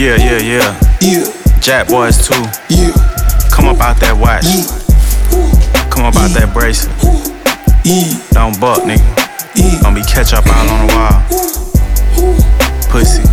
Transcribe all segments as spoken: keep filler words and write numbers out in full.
Yeah, yeah, yeah. Yeah, Jack boys too. yeah, Come up out that watch. yeah, Come up out that bracelet. yeah, Don't buck, nigga. yeah. Gonna be catch up all on the wall. Pussy.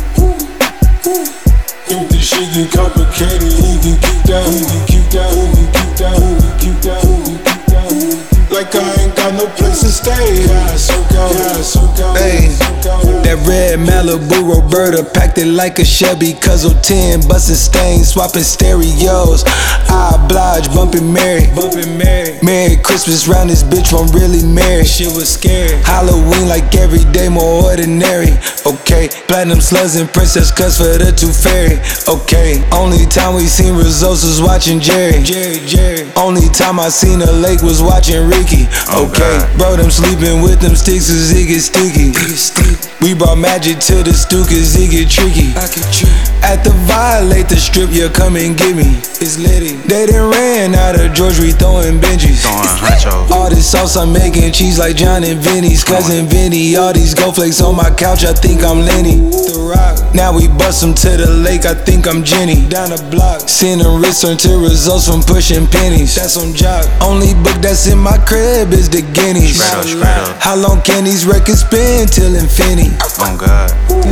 If this shit get complicated, he can keep down, he can keep down, he can keep down, he can keep down, he can keep down. Like I ain't got no place to stay. Yeah, so go, yeah, so go. Hey, that red Malibu Roberta packed it like a Chevy. Cuzzle ten, bustin' stains, swapping stereos. I oblige, bumpin' Mary, bumpin' Mary. Merry Christmas round this bitch, I'm really married. Shit was scary. Halloween like every day, more ordinary. Okay, platinum slugs and princess cuts for the tooth fairy. Okay, only time we seen results was watching Jerry. Jerry, Jerry. Only time I seen a lake was watching Ricky. Okay, Oh, bro, them sleeping with them sticks cause it get sticky. We brought magic to the stew cause it get tricky. At the Violate the strip, yeah, come and get me. It's litty. They done ran out of George, we throwing Benjis. Throwing honchos. All this sauce I'm making cheese like John and Vinny's cousin Vinny. All these gold flakes on my couch, I think I'm Lenny. The Rock. Now we bust them to the lake, I think I'm Jenny. Down the block, sending return to results from pushing pennies. That's on job. Only book that's in my crib is the Guineas. Straight up, straight up. How long can these records spin till infinity? Oh God.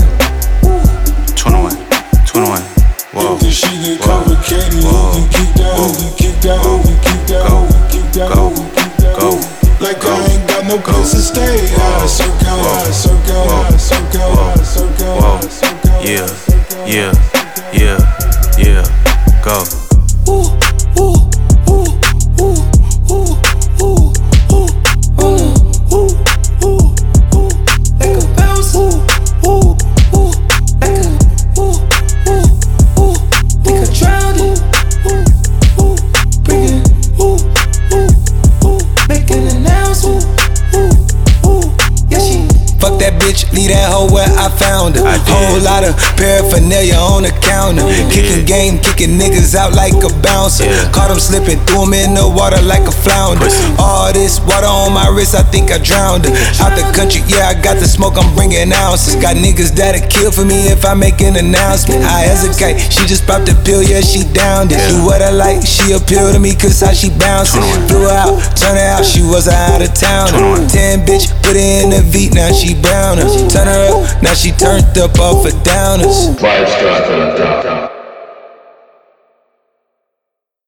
twenty-one. twenty-one. Whoa. If this shit get Whoa. complicated, you Whoa. can keep down, you can keep down, you can keep down, Go. you can keep down, Go. you can keep down. Go. Like Go. I ain't got no place to stay. Whoa. Ah, so go, Whoa. ah, so go, Whoa. ah, so go, Whoa. ah, so go, Whoa. ah, so go. Yeah, ah, so go, yeah, ah, so go. yeah, yeah. Go. Ooh, ooh, ooh, ooh, ooh, ooh, ooh, ooh, ooh, ooh, ooh. Like a bounce. Ooh, ooh, ooh. Like a ooh, ooh, ooh. Like a drown. Ooh, ooh, ooh. Bring it. Ooh, ooh, ooh. Make an announcement. Ooh, ooh. Yeah, she. Fuck that bitch, leave that hoe where I found her. I did. Whole lot of paraphernalia on the counter. Kicking game, kicking niggas out like a bouncer. Yeah. Caught him slipping, threw him in the water like a flounder. Pussy. All this water on my wrist, I think I drowned her. Out the country, yeah, I got the smoke, I'm bringing ounces. Got niggas that'll kill for me if I make an announcement. I hesitate, she just popped a pill, yeah, she downed it. Do what I like, she appeal to me, cause how she bouncing. Flew her out, turn her out, she was a out of towner. Ten bitch, put her in the V, now she browner. Turn her up, now she turned up off her downers. Five stars on top.